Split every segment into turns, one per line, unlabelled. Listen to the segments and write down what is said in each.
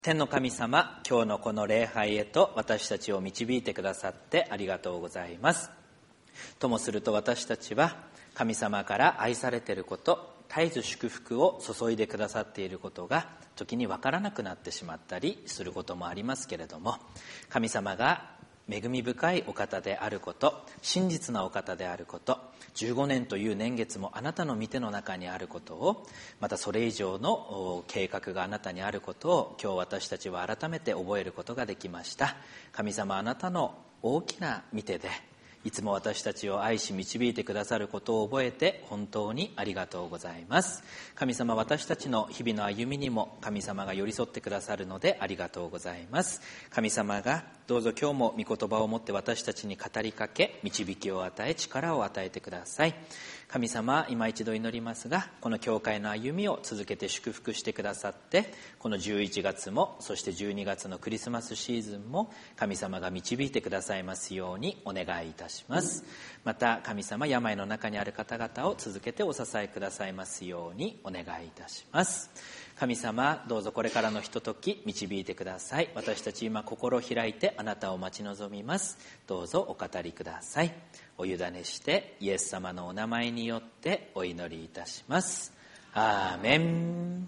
天の神様、今日のこの礼拝へと私たちを導いてくださってありがとうございます。ともすると私たちは神様から愛されていること、絶えず祝福を注いでくださっていることが時に分からなくなってしまったりすることもありますけれども、神様が恵み深いお方であること、真実なお方であること、15年という年月もあなたの御手の中にあることを、またそれ以上の計画があなたにあることを今日私たちは改めて覚えることができました。神様、あなたの大きな御手でいつも私たちを愛し導いてくださることを覚えて本当にありがとうございます。神様、私たちの日々の歩みにも神様が寄り添ってくださるのでありがとうございます。神様がどうぞ今日も御言葉を持って私たちに語りかけ、導きを与え、力を与えてください。神様、今一度祈りますが、この教会の歩みを続けて祝福してくださって、この11月もそして12月のクリスマスシーズンも神様が導いてくださいますようにお願いいたします。また神様、病の中にある方々を続けてお支えくださいますようにお願いいたします。神様、どうぞこれからのひととき導いてください。私たち今心を開いてあなたを待ち望みます。どうぞお語りください。お委ねしてイエス様のお名前によってお祈りいたします。アーメン。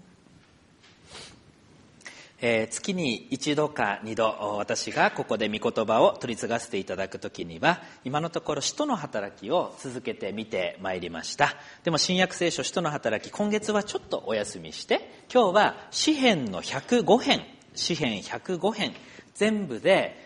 月に一度か二度私がここで御言葉を取り継がせていただくときには、今のところ使徒の働きを続けて見てまいりました。でも新約聖書使徒の働き、今月はちょっとお休みして、今日は詩編の105編、詩編105編全部で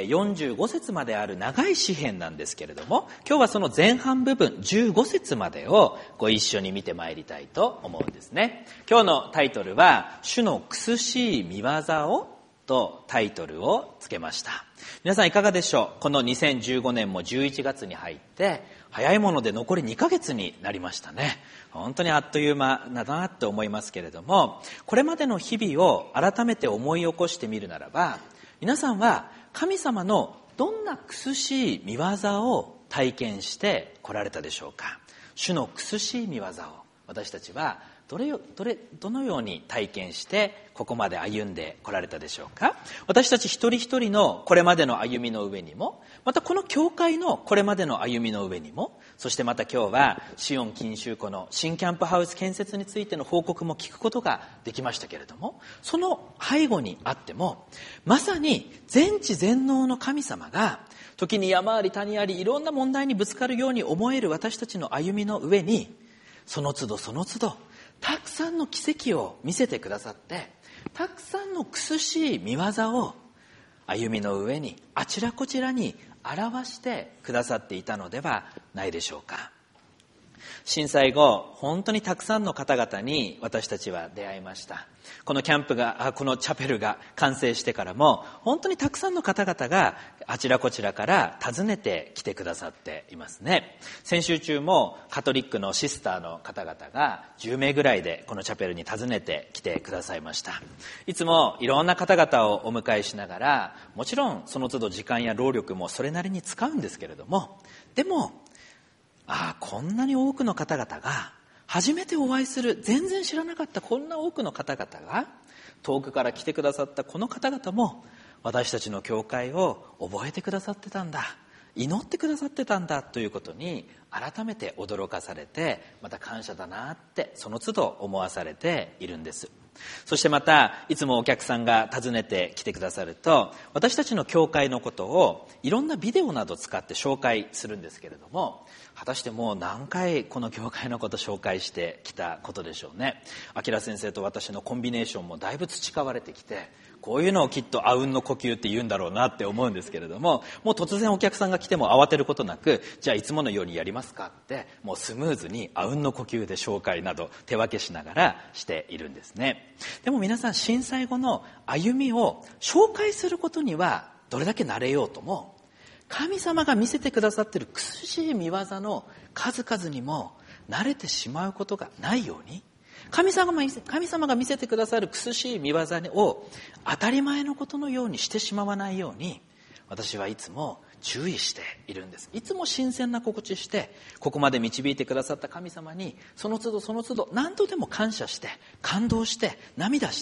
45節まである長い詩編なんですけれども、今日はその前半部分15節までをご一緒に見てまいりたいと思うんですね。今日のタイトルは主の苦しい御業をとタイトルをつけました。皆さんいかがでしょう。この2015年も11月に入って早いもので残り2ヶ月になりましたね。本当にあっという間だなって思いますけれども、これまでの日々を改めて思い起こしてみるならば、皆さんは神様のどんな苦しい御業を体験して来られたでしょうか。主の苦しい御業を私たちはどのように体験してここまで歩んで来られたでしょうか。私たち一人一人のこれまでの歩みの上にも、またこの教会のこれまでの歩みの上にも、そしてまた今日はシオン錦秋湖の新キャンプハウス建設についての報告も聞くことができましたけれども、その背後にあってもまさに全知全能の神様が時に山あり谷ありいろんな問題にぶつかるように思える私たちの歩みの上に、その都度その都度たくさんの奇跡を見せてくださって、たくさんの苦しい御業を歩みの上にあちらこちらに表してくださっていたのではないでしょうか。震災後、本当にたくさんの方々に私たちは出会いました。このチャペルが完成してからも、本当にたくさんの方々があちらこちらから訪ねてきてくださっていますね。先週中もカトリックのシスターの方々が10名ぐらいでこのチャペルに訪ねてきてくださいました。いつもいろんな方々をお迎えしながら、もちろんその都度時間や労力もそれなりに使うんですけれども、でもこんなに多くの方々が初めてお会いする、全然知らなかったこんな多くの方々が、遠くから来てくださったこの方々も私たちの教会を覚えてくださってたんだ、祈ってくださってたんだということに改めて驚かされて、また感謝だなってその都度思わされているんです。そしてまたいつもお客さんが訪ねてきてくださると、私たちの教会のことをいろんなビデオなどを使って紹介するんですけれども、果たしてもう何回この教会のことを紹介してきたことでしょうね。明先生と私のコンビネーションもだいぶ培われてきて、こういうのをきっとあうんの呼吸って言うんだろうなって思うんですけれども、もう突然お客さんが来ても慌てることなく、じゃあいつものようにやりますかって、もうスムーズにあうんの呼吸で紹介など手分けしながらしているんですね。でも皆さん、震災後の歩みを紹介することにはどれだけ慣れようとも、神様が見せてくださっている苦しい御業の数々にも慣れてしまうことがないように、神様が見せてくださる苦しい御業を当たり前のことのようにしてしまわないように、私はいつも注意しているんです。いつも新鮮な心地して、ここまで導いてくださった神様にその都度その都度何度でも感謝して、感動して、涙して、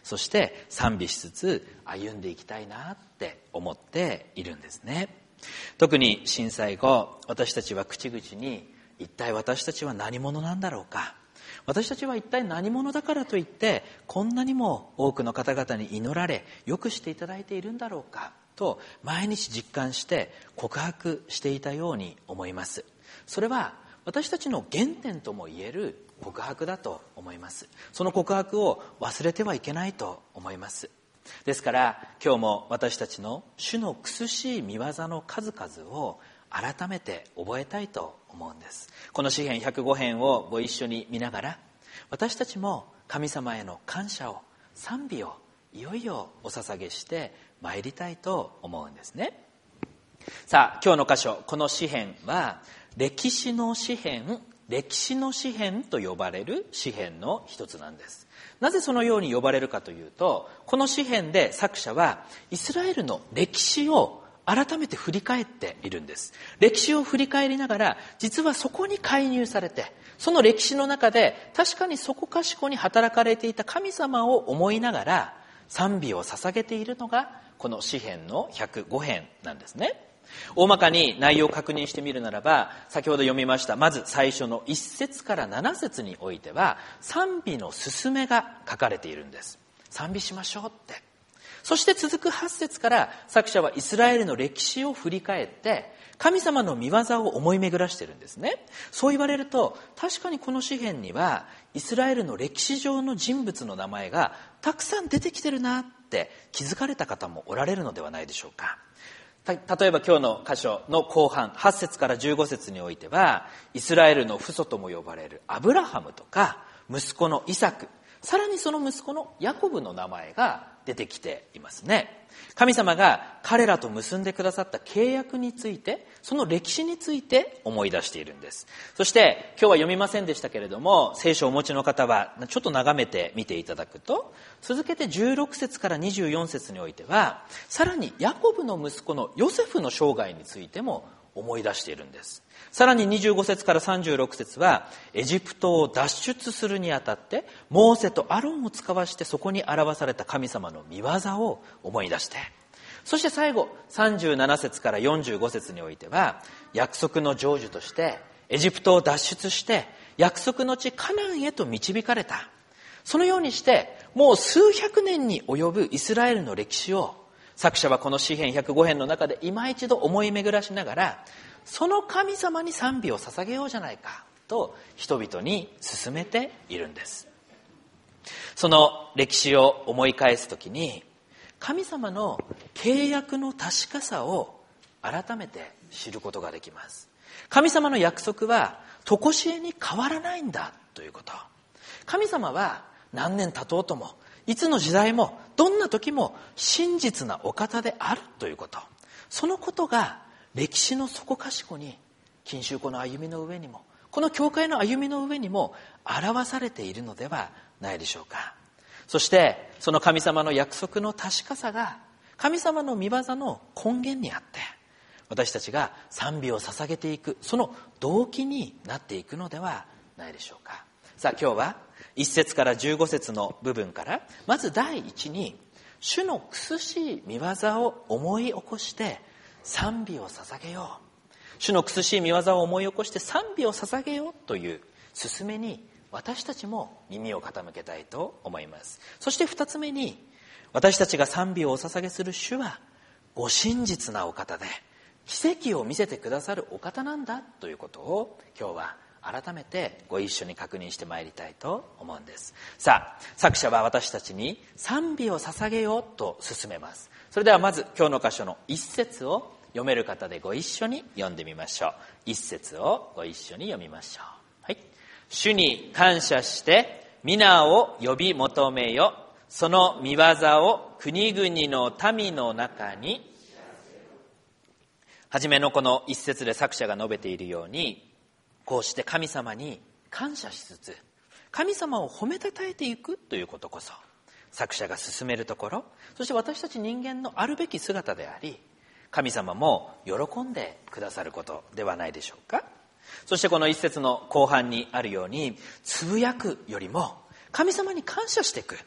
そして賛美しつつ歩んでいきたいなって思っているんですね。特に震災後、私たちは口々に、一体私たちは何者なんだろうか、私たちは一体何者だからといってこんなにも多くの方々に祈られよくしていただいているんだろうかと毎日実感して告白していたように思います。それは私たちの原点ともいえる告白だと思います。その告白を忘れてはいけないと思います。ですから今日も私たちの主の苦しい見業の数々を改めて覚えたいと思うんです。この詩編105編をご一緒に見ながら、私たちも神様への感謝を、賛美をいよいよお捧げして参りたいと思うんですね。さあ今日の箇所、この詩編は歴史の詩編と呼ばれる詩編の一つなんです。なぜそのように呼ばれるかというと、この詩編で作者はイスラエルの歴史を改めて振り返っているんです。歴史を振り返りながら、実はそこに介入されて、その歴史の中で確かにそこかしこに働かれていた神様を思いながら賛美を捧げているのがこの詩編の105編なんですね。大まかに内容を確認してみるならば、先ほど読みましたまず最初の1節から7節においては賛美の勧めが書かれているんです。賛美しましょうって。そして続く8節から作者はイスラエルの歴史を振り返って神様の御業を思い巡らしているんですね。そう言われると確かにこの詩編にはイスラエルの歴史上の人物の名前がたくさん出てきてるなって気づかれた方もおられるのではないでしょうか。例えば今日の箇所の後半8節から15節においては、イスラエルの父祖とも呼ばれるアブラハムとか息子のイサク、さらにその息子のヤコブの名前が出てきていますね。神様が彼らと結んでくださった契約について、その歴史について思い出しているんです。そして今日は読みませんでしたけれども、聖書をお持ちの方はちょっと眺めてみていただくと、続けて16節から24節においては、さらにヤコブの息子のヨセフの生涯についても思い出しているんです。さらに25節から36節はエジプトを脱出するにあたってモーセとアロンを使わしてそこに表された神様の見業を思い出して、そして最後37節から45節においては約束の成就としてエジプトを脱出して約束の地カナンへと導かれた。そのようにしてもう数百年に及ぶイスラエルの歴史を作者はこの詩編105編の中で今一度思い巡らしながら、その神様に賛美を捧げようじゃないかと人々に勧めているんです。その歴史を思い返すときに、神様の契約の確かさを改めて知ることができます。神様の約束は常しえに変わらないんだということ。神様は何年経とうとも、いつの時代もどんな時も真実なお方であるということ。そのことが歴史のそこかしこに、近習湖の歩みの上にも、この教会の歩みの上にも表されているのではないでしょうか。そしてその神様の約束の確かさが神様の御業の根源にあって、私たちが賛美を捧げていくその動機になっていくのではないでしょうか。さあ今日は1節から15節の部分から、まず第一に主の苦しい御業を思い起こして賛美を捧げよう。主の苦しい御業を思い起こして賛美を捧げようという勧めに私たちも耳を傾けたいと思います。そして2つ目に、私たちが賛美をお捧げする主はご真実なお方で奇跡を見せてくださるお方なんだということを今日は改めてご一緒に確認してまいりたいと思うんです。さあ作者は私たちに賛美を捧げようと勧めます。それではまず今日の箇所の一節を読める方でご一緒に読んでみましょう。一節をご一緒に読みましょう。はい。主に感謝して皆を呼び求めよ。その御業を国々の民の中に。はじめのこの一節で作者が述べているように、こうして神様に感謝しつつ神様を褒めたたえていくということこそ作者が進めるところ、そして私たち人間のあるべき姿であり、神様も喜んでくださることではないでしょうか。そしてこの一節の後半にあるように、つぶやくよりも神様に感謝していく、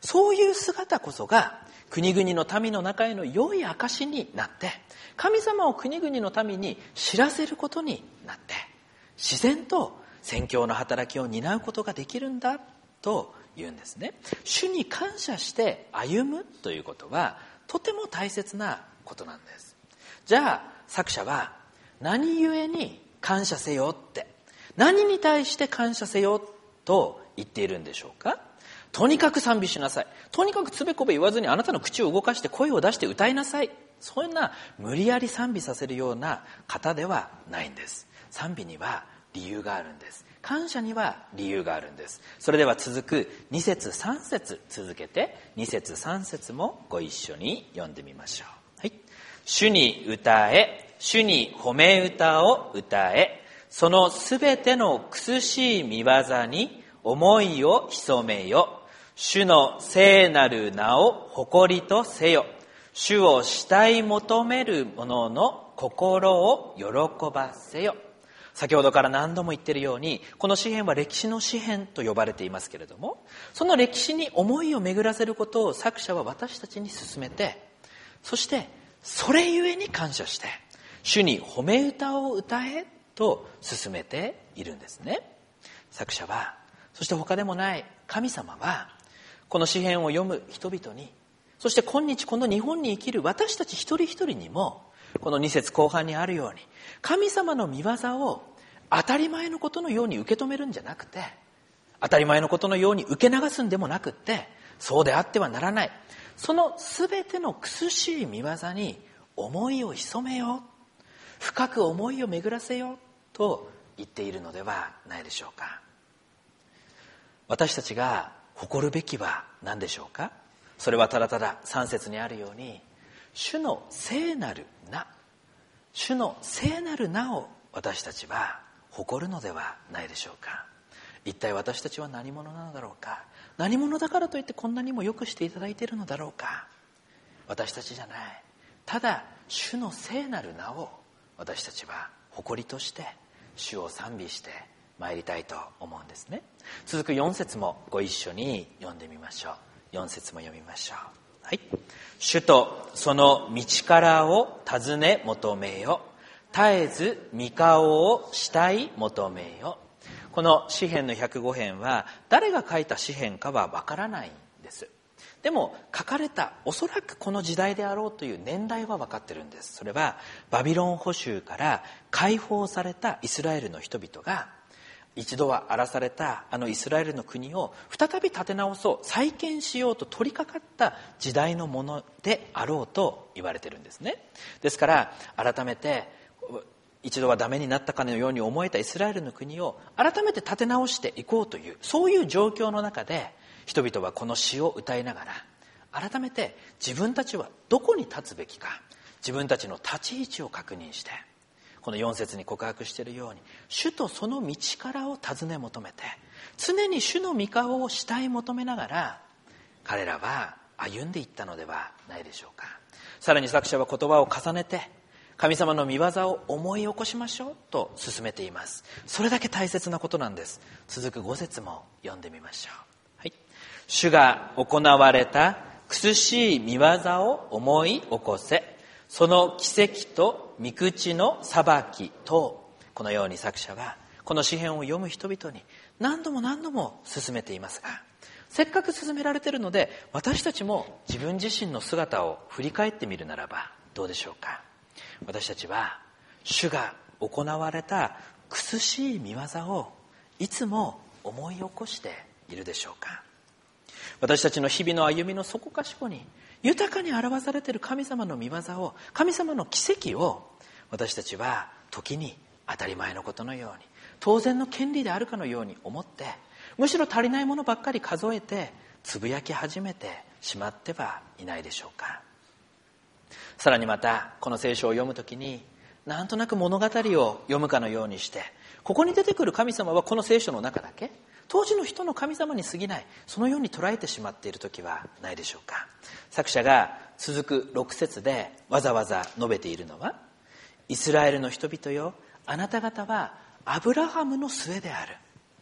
そういう姿こそが国々の民の中への良い証になって、神様を国々の民に知らせることになって、自然と宣教の働きを担うことができるんだと言うんですね。主に感謝して歩むということはとても大切なことなんです。じゃあ作者は何故に感謝せよって、何に対して感謝せよと言っているんでしょうか。とにかく賛美しなさい。とにかくつべこべ言わずにあなたの口を動かして声を出して歌いなさい。そんな無理やり賛美させるような方ではないんです。賛美には理由があるんです。感謝には理由があるんです。それでは続く2節3節続けて2節3節もご一緒に読んでみましょう。はい。主に歌え、主に褒め歌を歌え、そのすべての苦しい見業に思いを潜めよ。主の聖なる名を誇りとせよ。主を慕い求める者の心を喜ばせよ。先ほどから何度も言っているように、この詩篇は歴史の詩篇と呼ばれていますけれども、その歴史に思いを巡らせることを作者は私たちに勧めて、そしてそれゆえに感謝して、主に褒め歌を歌えと勧めているんですね。作者は、そして他でもない神様は、この詩篇を読む人々に、そして今日この日本に生きる私たち一人一人にも、この2節後半にあるように、神様の御業を当たり前のことのように受け止めるんじゃなくて、当たり前のことのように受け流すんでもなくって、そうであってはならない。そのすべての苦しい御業に思いを潜めよう。深く思いを巡らせようと言っているのではないでしょうか。私たちが誇るべきは何でしょうか。それはただただ3節にあるように、主の聖なる名、主の聖なる名を私たちは誇るのではないでしょうか。一体私たちは何者なのだろうか。何者だからといってこんなにもよくしていただいているのだろうか。私たちじゃない。ただ主の聖なる名を私たちは誇りとして主を賛美して参りたいと思うんですね。続く4節もご一緒に読んでみましょう。4節も読みましょう。はい。主とその道からを尋ね求めよ。絶えず御顔を慕い求めよ。この詩編の105編は誰が書いた詩編かはわからないんです。でも書かれたおそらくこの時代であろうという年代は分かってるんです。それはバビロン捕囚から解放されたイスラエルの人々が一度は荒らされたあのイスラエルの国を再び立て直そう、再建しようと取り掛かった時代のものであろうと言われてるんですね。ですから改めて一度はダメになったかのように思えたイスラエルの国を改めて立て直していこうという、そういう状況の中で人々はこの詩を歌いながら改めて自分たちはどこに立つべきか、自分たちの立ち位置を確認して、この4節に告白しているように主とその道からを尋ね求めて、常に主の御顔を慕い求めながら彼らは歩んでいったのではないでしょうか。さらに作者は言葉を重ねて神様の御業を思い起こしましょうと進めています。それだけ大切なことなんです。続く5節も読んでみましょう。はい。主が行われた苦しい御業を思い起こせ。その奇跡と御口の裁きと、このように作者はこの詩篇を読む人々に何度も何度も進めていますが、せっかく進められているので私たちも自分自身の姿を振り返ってみるならばどうでしょうか。私たちは主が行われた苦しい御業をいつも思い起こしているでしょうか。私たちの日々の歩みのそこかしこに豊かに表されている神様の御業を、神様の奇跡を私たちは時に当たり前のことのように、当然の権利であるかのように思って、むしろ足りないものばっかり数えてつぶやき始めてしまってはいないでしょうか。さらにまたこの聖書を読むときになんとなく物語を読むかのようにして、ここに出てくる神様はこの聖書の中だけ、当時の人の神様に過ぎない、そのように捉えてしまっているときはないでしょうか。作者が続く6節でわざわざ述べているのは、イスラエルの人々よ、あなた方はアブラハムの末である。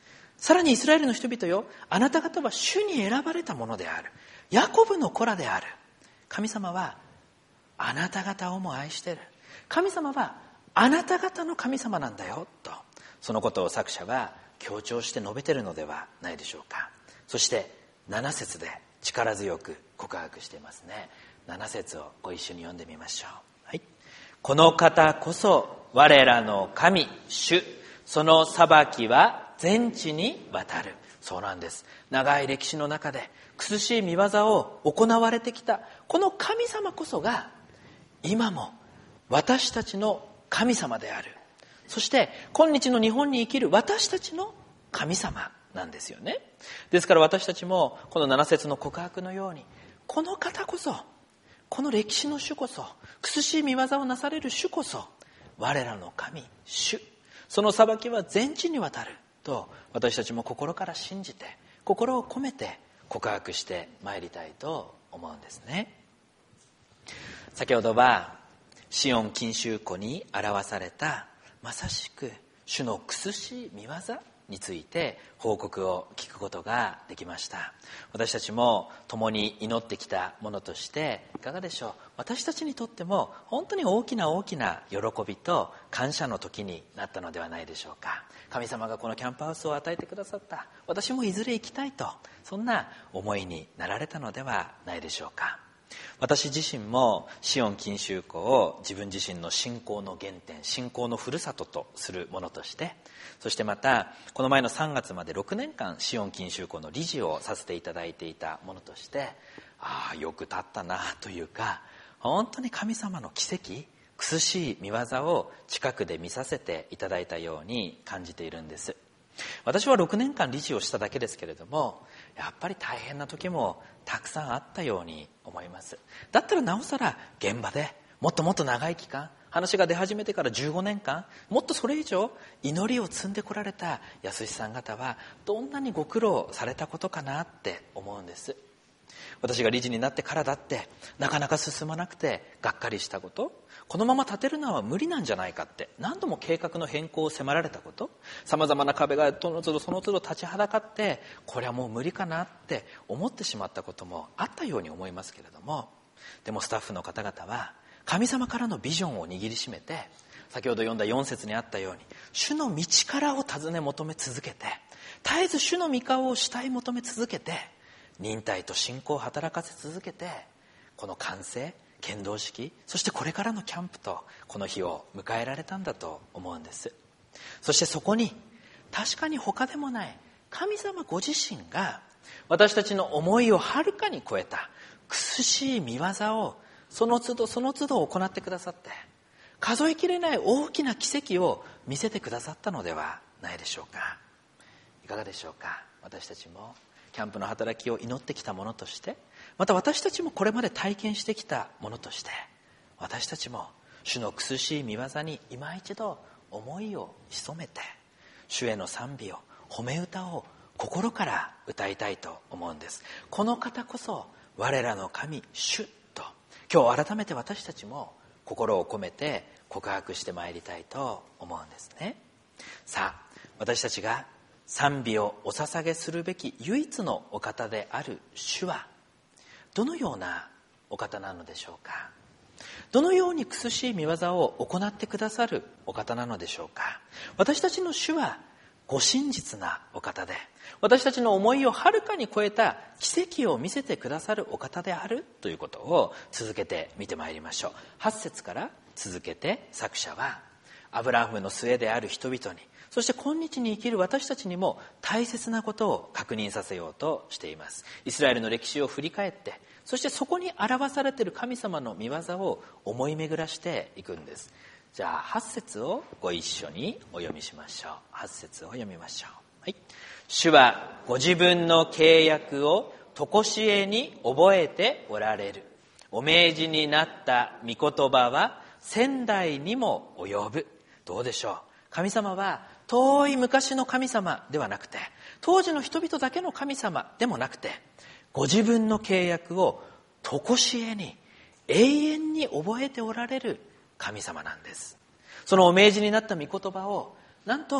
さらにイスラエルの人々よ、あなた方は主に選ばれたものである。ヤコブの子らである。神様はあなた方をも愛している。神様はあなた方の神様なんだよと、そのことを作者は強調して述べているのではないでしょうか。そして7節で力強く告白していますね。7節をご一緒に読んでみましょう。はい。この方こそ我らの神主、その裁きは全地に渡る。そうなんです。長い歴史の中で苦しい見業を行われてきたこの神様こそが今も私たちの神様である。そして今日の日本に生きる私たちの神様なんですよね。ですから私たちもこの7節の告白のように、この方こそ、この歴史の主こそ、苦しい見業をなされる主こそ我らの神主、その裁きは全地にわたると、私たちも心から信じて心を込めて告白してまいりたいと思うんですね。先ほどはシオン錦秋湖に表されたまさしく主の苦しい見業について報告を聞くことができました。私たちも共に祈ってきたものとしていかがでしょう。私たちにとっても本当に大きな大きな喜びと感謝の時になったのではないでしょうか。神様がこのキャンプハウスを与えてくださった、私もいずれ行きたいと、そんな思いになられたのではないでしょうか。私自身もシオン錦秋湖を自分自身の信仰の原点、信仰のふるさととするものとして、そしてまたこの前の3月まで6年間シオン錦秋湖の理事をさせていただいていたものとして、よく経ったなというか、本当に神様の奇跡、苦しい見業を近くで見させていただいたように感じているんです。私は6年間理事をしただけですけれども、やっぱり大変な時もたくさんあったように思います。だったらなおさら現場でもっともっと長い期間、話が出始めてから15年間、もっとそれ以上祈りを積んでこられた安さん方はどんなにご苦労されたことかなって思うんです。私が理事になってからだってなかなか進まなくてがっかりしたこと、このまま建てるのは無理なんじゃないかって何度も計画の変更を迫られたこと、さまざまな壁がその都度立ちはだかって、これはもう無理かなって思ってしまったこともあったように思いますけれども、でもスタッフの方々は神様からのビジョンを握りしめて、先ほど読んだ4節にあったように主の道からを尋ね求め続けて、絶えず主の御顔を慕い求め続けて、忍耐と信仰を働かせ続けて、この完成、献堂式、そしてこれからのキャンプとこの日を迎えられたんだと思うんです。そしてそこに確かに他でもない神様ご自身が私たちの思いをはるかに超えた苦しい見業をその都度その都度行ってくださって、数えきれない大きな奇跡を見せてくださったのではないでしょうか。いかがでしょうか。私たちもキャンプの働きを祈ってきたものとして、また私たちもこれまで体験してきたものとして、私たちも主の苦しい見業に今一度思いを潜めて、主への賛美を、褒め歌を心から歌いたいと思うんです。この方こそ我らの神主と、今日改めて私たちも心を込めて告白してまいりたいと思うんですね。さあ、私たちが賛美をお捧げするべき唯一のお方である主はどのようなお方なのでしょうか。どのように苦しい見業を行ってくださるお方なのでしょうか。私たちの主はご真実なお方で、私たちの思いをはるかに超えた奇跡を見せてくださるお方であるということを続けて見てまいりましょう。8節から続けて作者はアブラハムの末である人々に、そして今日に生きる私たちにも大切なことを確認させようとしています。イスラエルの歴史を振り返って、そしてそこに表されている神様の御業を思い巡らしていくんです。じゃあ8節をご一緒にお読みしましょう。8節を読みましょう。はい。主はご自分の契約を常しえに覚えておられる。お命じになった御言葉は千代にも及ぶ。どうでしょう。神様は遠い昔の神様ではなくて、当時の人々だけの神様でもなくて、ご自分の契約を常しえに永遠に覚えておられる神様なんです。そのお命じになった御言葉をなんと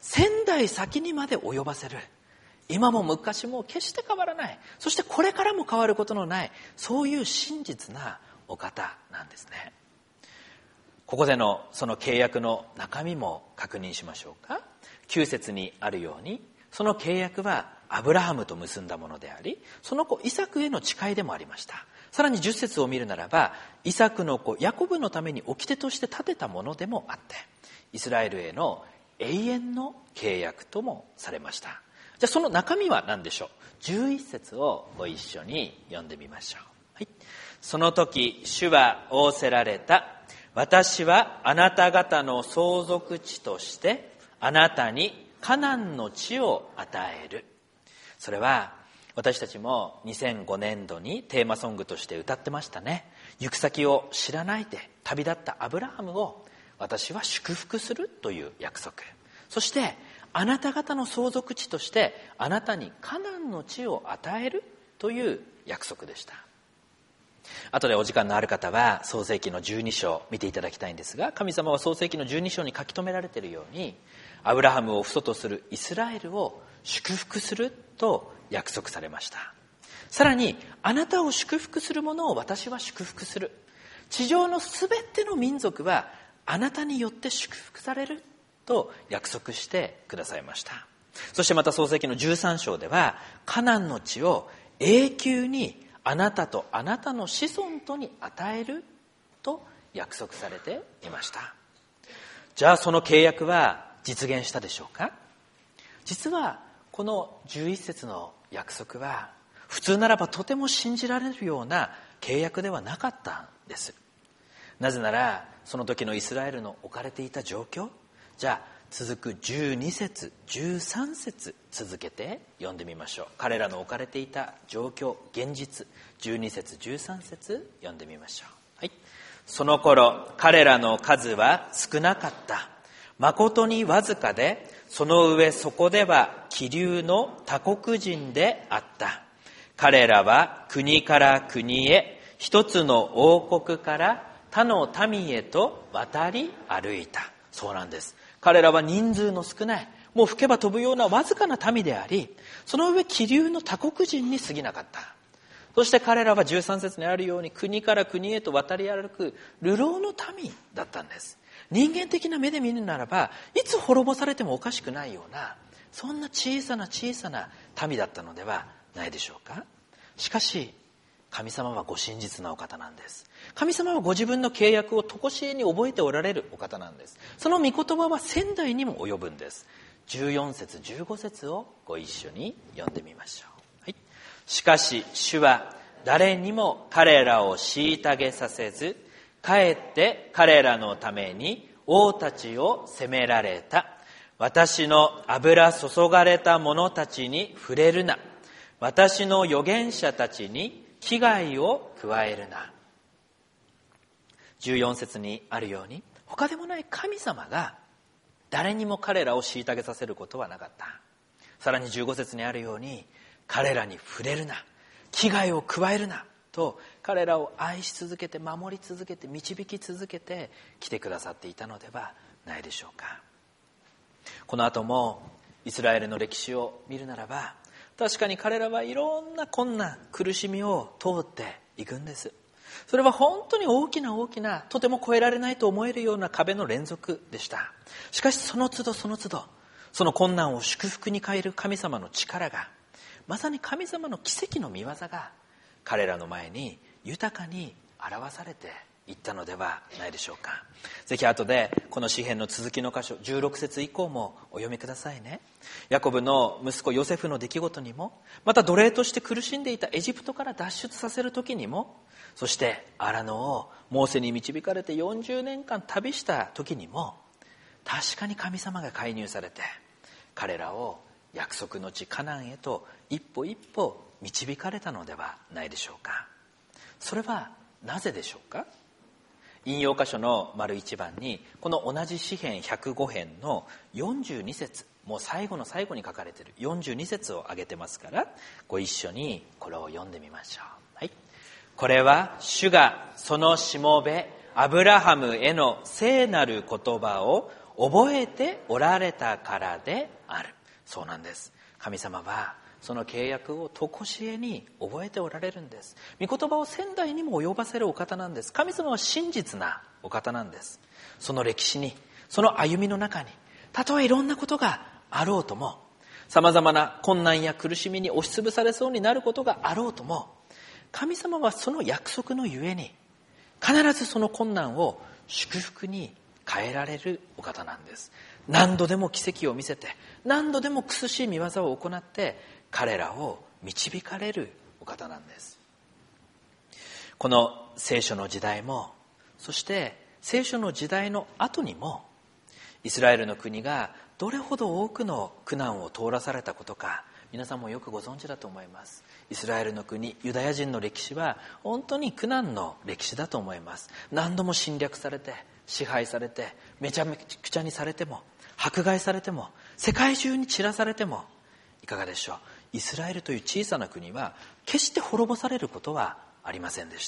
千代先にまで及ばせる、今も昔も決して変わらない、そしてこれからも変わることのない、そういう真実なお方なんですね。ここでのその契約の中身も確認しましょうか。9節にあるように、その契約はアブラハムと結んだものであり、その子イサクへの誓いでもありました。さらに10節を見るならば、イサクの子ヤコブのために掟として立てたものでもあって、イスラエルへの永遠の契約ともされました。じゃあその中身は何でしょう。11節をご一緒に読んでみましょう。はい、その時主は仰せられた。私はあなた方の相続地としてあなたにカナンの地を与える。それは私たちも2005年度にテーマソングとして歌ってましたね。行く先を知らないで旅立ったアブラハムを私は祝福するという約束。そしてあなた方の相続地としてあなたにカナンの地を与えるという約束でした。後でお時間のある方は創世記の12章見ていただきたいんですが、神様は創世記の12章に書き留められているように、アブラハムを父祖とするイスラエルを祝福すると約束されました。さらに、あなたを祝福する者を私は祝福する。地上のすべての民族はあなたによって祝福されると約束してくださいました。そしてまた創世記の13章では、カナンの地を永久にあなたとあなたの子孫とに与えると約束されていました。じゃあその契約は実現したでしょうか。実はこの11節の約束は普通ならばとても信じられるような契約ではなかったんです。なぜならその時のイスラエルの置かれていた状況、じゃあ続く12節13節続けて読んでみましょう。彼らの置かれていた状況、現実、12節13節読んでみましょう。はい、その頃彼らの数は少なかった。誠にわずかで、その上そこでは気流の他国人であった。彼らは国から国へ、一つの王国から他の民へと渡り歩いた。そうなんです。彼らは人数の少ない、もう吹けば飛ぶようなわずかな民であり、その上気流の他国人に過ぎなかった。そして彼らは13節にあるように国から国へと渡り歩く流浪の民だったんです。人間的な目で見るならば、いつ滅ぼされてもおかしくないような、そんな小さな小さな民だったのではないでしょうか。しかし神様はご真実なお方なんです。神様はご自分の契約を常しえに覚えておられるお方なんです。その御言葉は千代にも及ぶんです。14節15節をご一緒に読んでみましょう。はい、しかし主は誰にも彼らを虐げさせず、かえって彼らのために王たちを責められた。私の油注がれた者たちに触れるな。私の預言者たちに危害を加えるな。14節にあるように、他でもない神様が誰にも彼らを虐げさせることはなかった。さらに15節にあるように、彼らに触れるな、危害を加えるなと彼らを愛し続けて、守り続けて、導き続けて来てくださっていたのではないでしょうか。この後もイスラエルの歴史を見るならば、確かに彼らはいろんな困難、苦しみを通っていくんです。それは本当に大きな大きな、とても越えられないと思えるような壁の連続でした。しかしその都度その都度、その困難を祝福に変える神様の力が、まさに神様の奇跡の御業が彼らの前に豊かに表されていったのではないでしょうか。ぜひ後でこの詩編の続きの箇所16節以降もお読みくださいね。ヤコブの息子ヨセフの出来事にも、また奴隷として苦しんでいたエジプトから脱出させる時にも、そして荒野をモーセに導かれて40年間旅した時にも、確かに神様が介入されて彼らを約束の地カナンへと一歩一歩導かれたのではないでしょうか。それはなぜでしょうか。引用箇所の丸1番に、この同じ詩編105編の42節、もう最後の最後に書かれている42節を挙げてますから、ご一緒にこれを読んでみましょう。はい、これは主がそのしもべアブラハムへの聖なる言葉を覚えておられたからである。そうなんです。神様はその契約を常しえに覚えておられるんです。御言葉を千代にも及ばせるお方なんです。神様は真実なお方なんです。その歴史に、その歩みの中に、たとえいろんなことがあろうとも、様々な困難や苦しみに押しつぶされそうになることがあろうとも、神様はその約束のゆえに、必ずその困難を祝福に変えられるお方なんです。何度でも奇跡を見せて、何度でも苦しい見業を行って、彼らを導かれるお方なんです。この聖書の時代も、そして聖書の時代の後にも、イスラエルの国がどれほど多くの苦難を通らされたことか、皆さんもよくご存知だと思います。イスラエルの国、ユダヤ人の歴史は本当に苦難の歴史だと思います。何度も侵略されて、支配されて、めちゃめちゃにされても、迫害されても、世界中に散らされても、いかがでしょう。イスラエルという小さな国は決して滅ぼされることはありませんでした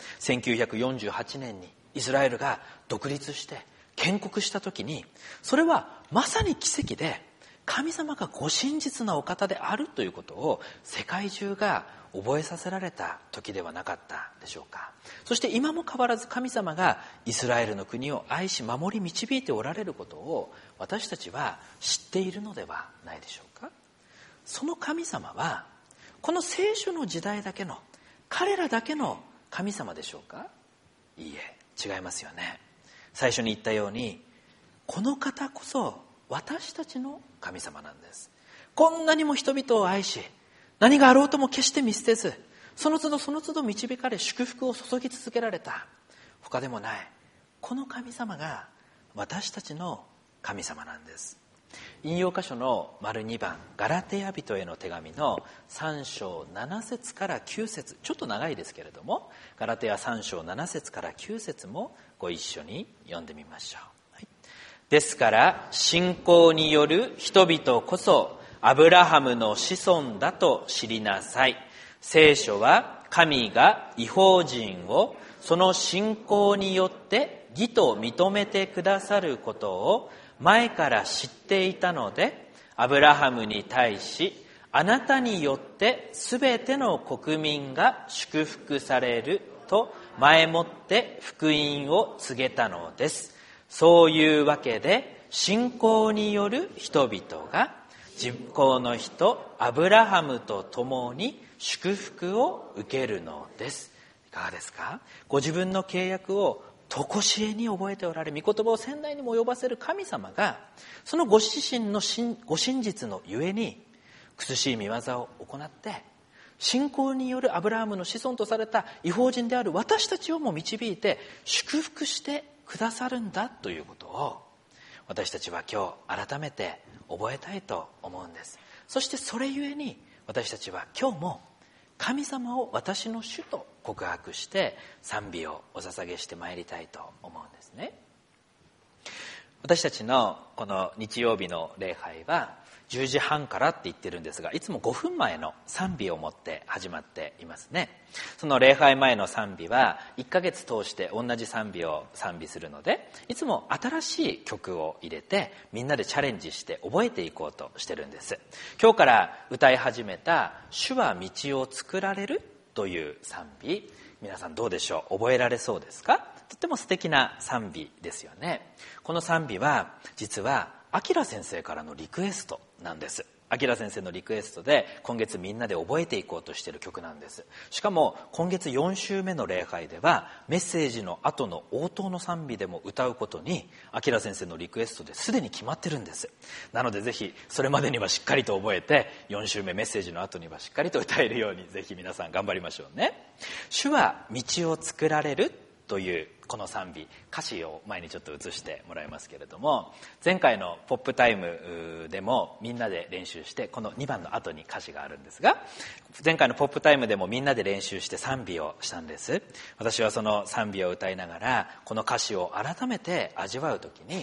。1948年にイスラエルが独立して建国した時に、それはまさに奇跡で、神様がご真実なお方であるということを世界中が覚えさせられた時ではなかったでしょうか。そして今も変わらず神様がイスラエルの国を愛し守り導いておられることを私たちは知っているのではないでしょうか。その神様はこの聖書の時代だけの、彼らだけの神様でしょうか。いいえ、違いますよね。最初に言ったように、この方こそ私たちの神様なんです。こんなにも人々を愛し、何があろうとも決して見捨てず、その都度その都度導かれ祝福を注ぎ続けられた他でもない、この神様が私たちの神様なんです。引用箇所の丸2番、ガラテヤ人への手紙の3章7節から9節、ちょっと長いですけれども、ガラテヤ3章7節から9節もご一緒に読んでみましょう。はい、ですから信仰による人々こそアブラハムの子孫だと知りなさい。聖書は神が異邦人をその信仰によって義と認めてくださることを前から知っていたので、アブラハムに対し、あなたによってすべての国民が祝福されると前もって福音を告げたのです。そういうわけで、信仰による人々が実行の人アブラハムと共に祝福を受けるのです。いかがですか。ご自分の契約を常しえに覚えておられ、御言葉を千代にも及ばせる神様が、そのご自身のご真実のゆえに苦しい見業を行って、信仰によるアブラハムの子孫とされた異邦人である私たちをも導いて祝福してくださるんだということを、私たちは今日改めて覚えたいと思うんです。そしてそれゆえに私たちは今日も神様を私の主と告白して賛美をお捧げしてまいりたいと思うんですね。私たちのこの日曜日の礼拝は10時半からって言ってるんですが、いつも5分前の賛美をもって始まっていますね。その礼拝前の賛美は1ヶ月通して同じ賛美を賛美するので、いつも新しい曲を入れてみんなでチャレンジして覚えていこうとしてるんです。今日から歌い始めた主は道を作られるという賛美、皆さんどうでしょう。覚えられそうですか。とっても素敵な賛美ですよね。この賛美は実は明先生からのリクエストなんです。明先生のリクエストで今月みんなで覚えていこうとしている曲なんです。しかも今月4週目の礼拝ではメッセージの後の応答の賛美でも歌うことに明先生のリクエストですでに決まってるんです。なのでぜひそれまでにはしっかりと覚えて、4週目メッセージの後にはしっかりと歌えるようにぜひ皆さん頑張りましょうね。主は道を作られるというこの賛美、歌詞を前にちょっと映してもらいますけれども、前回のポップタイムでもみんなで練習して、この2番の後に歌詞があるんですが、前回のポップタイムでもみんなで練習して賛美をしたんです。私はその賛美を歌いながらこの歌詞を改めて味わうときに、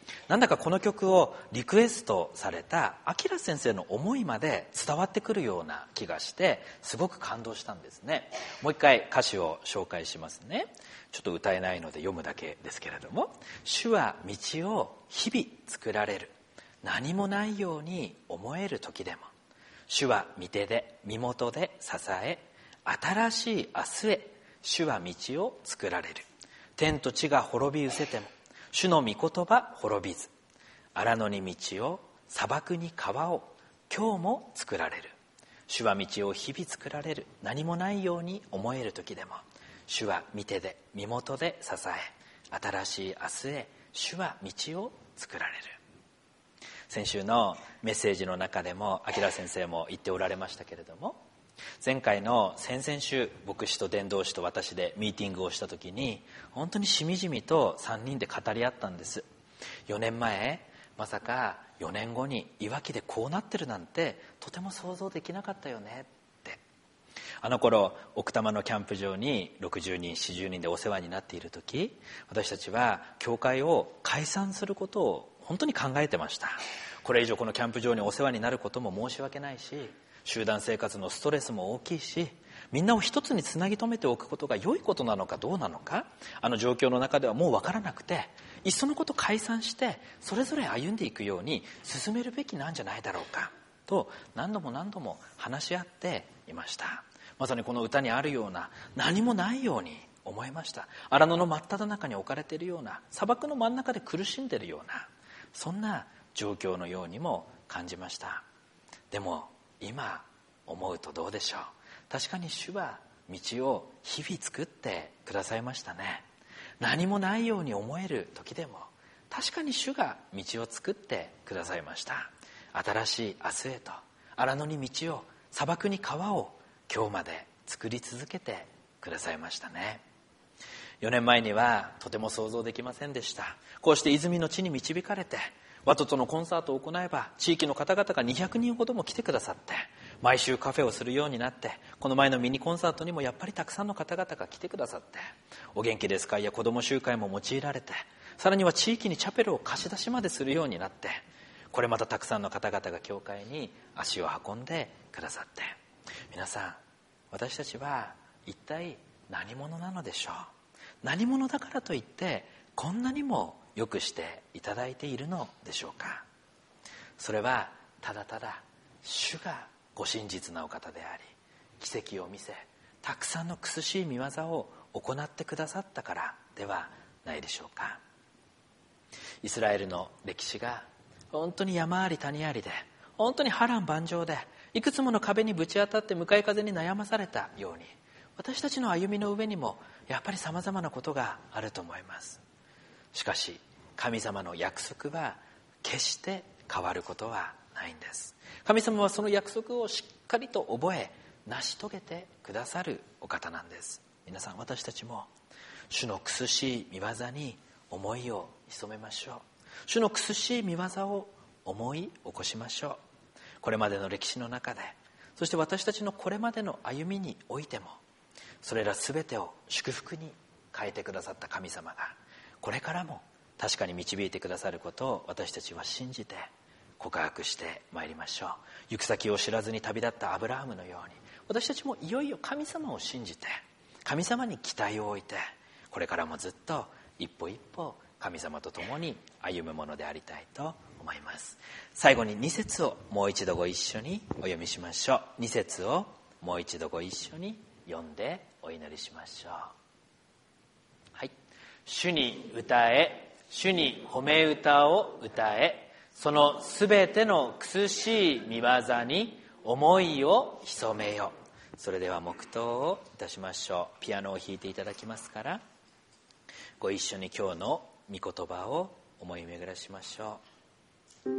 なんだかこの曲をリクエストされた明先生の思いまで伝わってくるような気がして、すごく感動したんですね。もう一回歌詞を紹介しますね。ちょっと歌えないので読むだけですけれども、主は道を日々作られる。何もないように思える時でも、主は御手で身元で支え、新しい明日へ主は道を作られる。天と地が滅び失せても、主の御言葉滅びず。荒野に道を、砂漠に川を、今日も作られる。主は道を日々作られる。何もないように思える時でも、主は御手で身元で支え、新しい明日へ主は道を作られる。先週のメッセージの中でも明先生も言っておられましたけれども、前回の先々週、牧師と伝道師と私でミーティングをした時に、本当にしみじみと3人で語り合ったんです。4年前、まさか4年後にいわきでこうなってるなんてとても想像できなかったよねって。あの頃奥多摩のキャンプ場に60人40人でお世話になっている時、私たちは教会を解散することを本当に考えてました。これ以上このキャンプ場にお世話になることも申し訳ないし、集団生活のストレスも大きいし、みんなを一つにつなぎ止めておくことが良いことなのかどうなのか、あの状況の中ではもう分からなくて、いっそのこと解散してそれぞれ歩んでいくように進めるべきなんじゃないだろうかと何度も話し合っていました。まさにこの歌にあるような、何もないように思いました。荒野の真っ只中に置かれているような、砂漠の真ん中で苦しんでいるような、そんな状況のようにも感じました。でも今思うとどうでしょう。確かに主は道を日々作ってくださいましたね。何もないように思える時でも、確かに主が道を作ってくださいました。新しい明日へと、荒野に道を、砂漠に川を、今日まで作り続けてくださいましたね。4年前にはとても想像できませんでした。こうして泉の地に導かれて、ワトとのコンサートを行えば地域の方々が200人ほども来てくださって、毎週カフェをするようになって、この前のミニコンサートにもやっぱりたくさんの方々が来てくださって、お元気ですかや子ども集会も用いられて、さらには地域にチャペルを貸し出しまでするようになって、これまたたくさんの方々が教会に足を運んでくださって、皆さん、私たちは一体何者なのでしょう。何者だからといってこんなにもよくしていただいているのでしょうか。それはただただ主がご真実なお方であり、奇跡を見せ、たくさんの苦しい御業を行ってくださったからではないでしょうか。イスラエルの歴史が本当に山あり谷ありで、本当に波乱万丈で、いくつもの壁にぶち当たって向かい風に悩まされたように、私たちの歩みの上にもやっぱり様々なことがあると思います。しかし神様の約束は決して変わることはないんです。神様はその約束をしっかりと覚え成し遂げてくださるお方なんです。皆さん、私たちも主の苦しい御業に思いを潜めましょう。主の苦しい御業を思い起こしましょう。これまでの歴史の中で、そして私たちのこれまでの歩みにおいても、それら全てを祝福に変えてくださった神様がこれからも確かに導いてくださることを私たちは信じて告白してまいりましょう。行く先を知らずに旅立ったアブラハムのように、私たちもいよいよ神様を信じて、神様に期待を置いて、これからもずっと一歩一歩神様と共に歩むものでありたいと思います。最後に2節をもう一度ご一緒にお読みしましょう。2節をもう一度ご一緒に読んでお祈りしましょう。はい。主に歌え、主に褒め歌を歌え、そのすべての苦しい御業に思いを潜めよ。それでは黙祷をいたしましょう。ピアノを弾いていただきますから、ご一緒に今日の御言葉を思い巡らしましょう。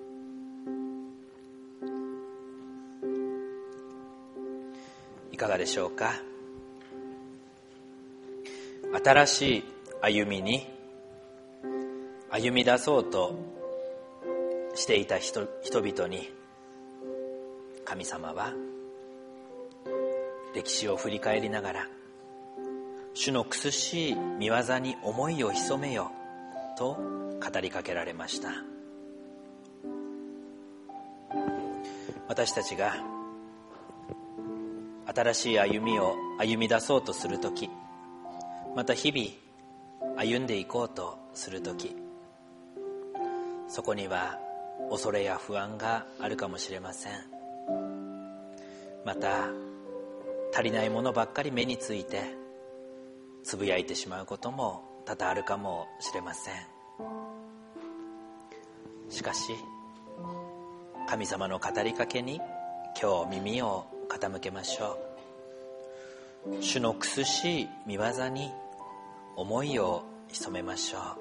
いかがでしょうか。新しい歩みに歩み出そうとしていた人々に、神様は歴史を振り返りながら、主の苦しい御業に思いを潜めよと語りかけられました。私たちが新しい歩みを歩み出そうとするとき、また日々歩んでいこうとするとき、そこには恐れや不安があるかもしれません。また足りないものばっかり目についてつぶやいてしまうことも多々あるかもしれません。しかし神様の語りかけに今日耳を傾けましょう。主の苦しい御業に思いを潜めましょう。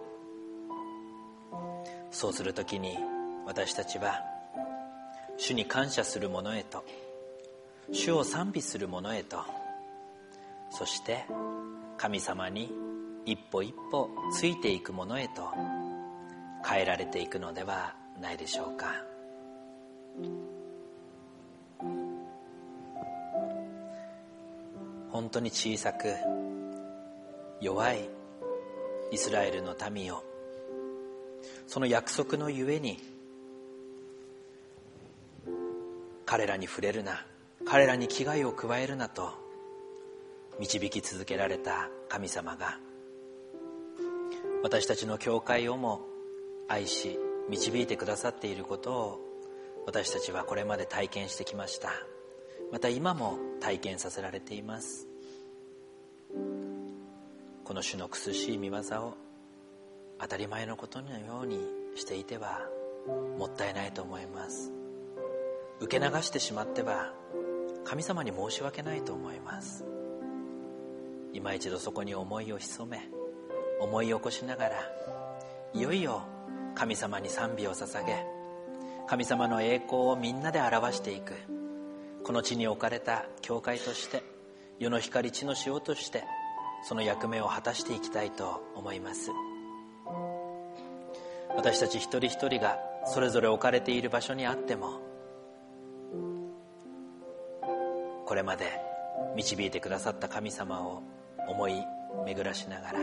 そうするときに私たちは主に感謝する者へと、主を賛美する者へと、そして神様に一歩一歩ついていく者へと変えられていくのではないでしょうか。本当に小さく弱いイスラエルの民を、その約束のゆえに彼らに触れるな、彼らに危害を加えるなと導き続けられた神様が、私たちの教会をも愛し導いてくださっていることを私たちはこれまで体験してきました。また今も体験させられています。この主の苦しい御業を当たり前のことのようにしていてはもったいないと思います。受け流してしまっては神様に申し訳ないと思います。今一度そこに思いを潜め、思い起こしながら、いよいよ神様に賛美を捧げ、神様の栄光をみんなで表していく、この地に置かれた教会として、世の光地の塩としてその役目を果たしていきたいと思います。私たち一人一人がそれぞれ置かれている場所にあっても、これまで導いてくださった神様を思い巡らしながら、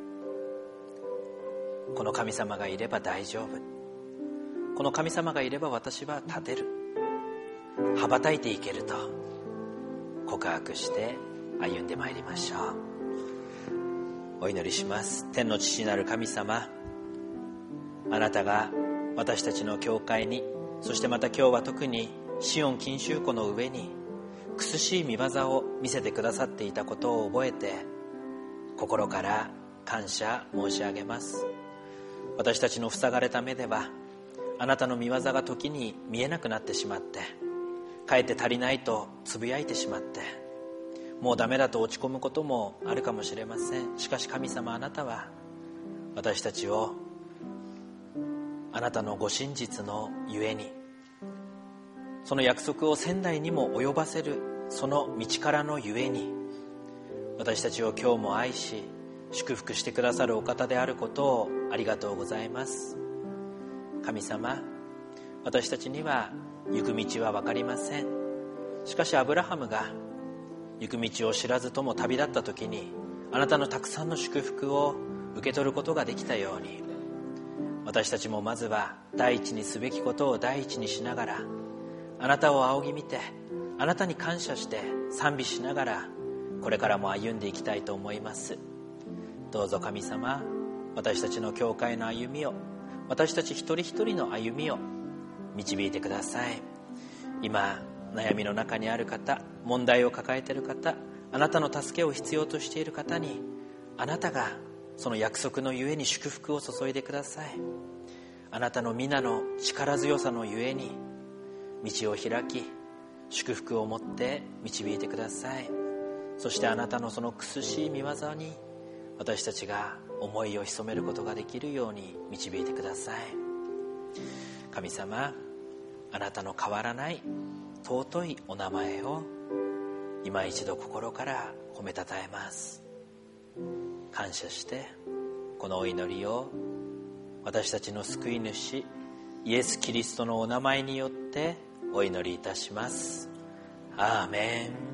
この神様がいれば大丈夫、この神様がいれば私は立てる、羽ばたいていけると告白して歩んでまいりましょう。お祈りします。天の父なる神様、あなたが私たちの教会に、そしてまた今日は特にシオン錦秋湖の上に苦しい御業を見せてくださっていたことを覚えて、心から感謝申し上げます。私たちの塞がれた目ではあなたの御業が時に見えなくなってしまって、かえって足りないとつぶやいてしまって、もうダメだと落ち込むこともあるかもしれません。しかし神様、あなたは私たちをあなたのご真実のゆえに、その約束を仙台にも及ばせるその道からのゆえに、私たちを今日も愛し祝福してくださるお方であることをありがとうございます。神様、私たちには行く道は分かりません。しかしアブラハムが行く道を知らずとも旅立った時に、あなたのたくさんの祝福を受け取ることができたように、私たちもまずは第一にすべきことを第一にしながら、あなたを仰ぎ見て、あなたに感謝して賛美しながら、これからも歩んでいきたいと思います。どうぞ神様、私たちの教会の歩みを、私たち一人一人の歩みを導いてください。今悩みの中にある方、問題を抱えている方、あなたの助けを必要としている方に、あなたがその約束のゆえに祝福を注いでください。あなたの皆の力強さのゆえに道を開き、祝福を持って導いてください。そしてあなたのその苦しい御業に私たちが思いを潜めることができるように導いてください。神様、あなたの変わらない尊いお名前を今一度心から褒めたたえます。感謝してこのお祈りを私たちの救い主イエス・キリストのお名前によってお祈りいたします。アーメン。